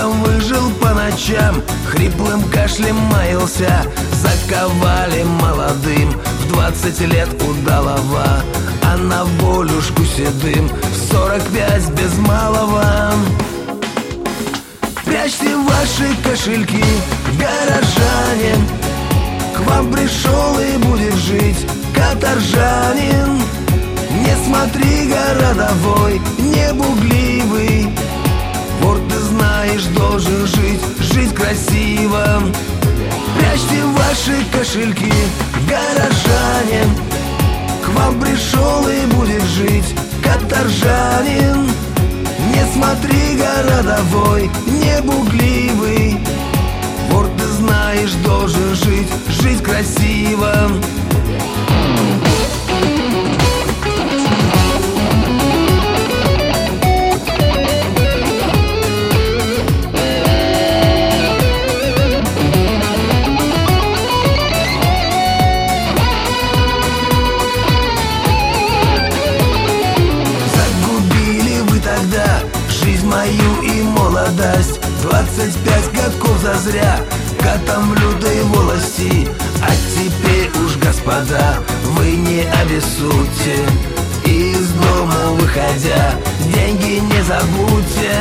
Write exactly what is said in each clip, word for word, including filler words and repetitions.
Чудом выжил по ночам, хриплым кашлем маялся. Заковали молодым в двадцать лет удалого, а на волюшку седым в сорок пять без малого. Прячьте ваши кошельки, горожане, к вам пришел и будет жить каторжанин. Не смотри, городовой, не бугливый, вор, ты знаешь, должен жить, жить красиво. Прячьте ваши кошельки, горожане, к вам пришел и будет жить каторжанин. Не смотри, городовой, не бугливый, вор, ты знаешь, должен жить, жить красиво. Жизнь мою и молодость, двадцать пять годков зазря катом в лютой волости. А теперь уж, господа, вы не обессудьте, из дома выходя, деньги не забудьте.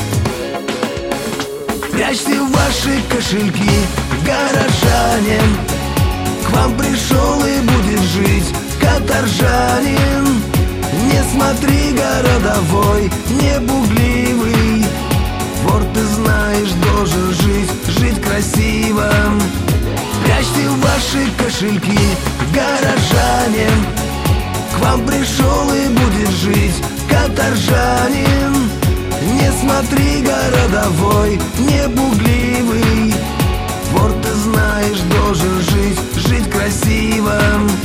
Прячьте ваши кошельки, горожане, к вам пришел и будет жить каторжанин. Не смотри, городовой, не бугливый, вор, ты знаешь, должен жить, жить красиво. Прячьте ваши кошельки, горожане, к вам пришел и будет жить каторжанин. Не смотри, городовой, не бугливый, вор, ты знаешь, должен жить, жить красиво.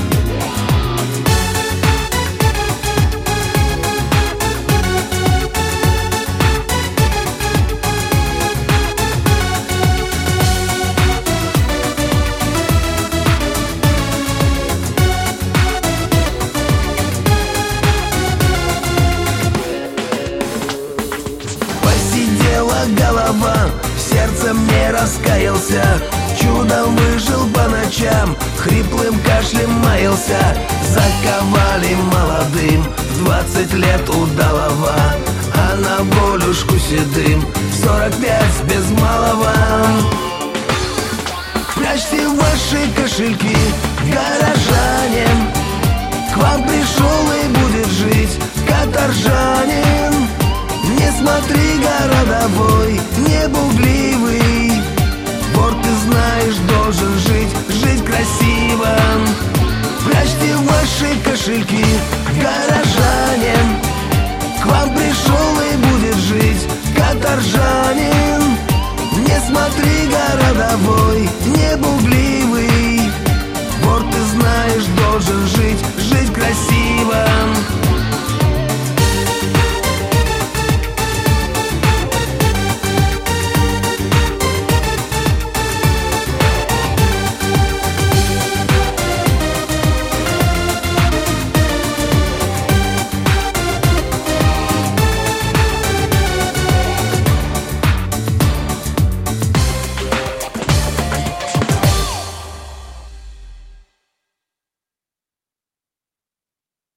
Голова, в сердце мне раскаялся, чудом выжил по ночам, хриплым кашлем маялся. Заковали молодым в двадцать лет удалого, а на волюшку седым в сорок пять без малого. Прячьте ваши кошельки, горожане, к вам пришел и будет жить каторжанин. Не смотри, городовой, не бугливый, вор, ты знаешь, должен жить, жить красиво. Прячьте ваши кошельки, горожане, к вам пришел и будет жить каторжанин. Не смотри, городовой, не бугливый, вор, ты знаешь, должен жить,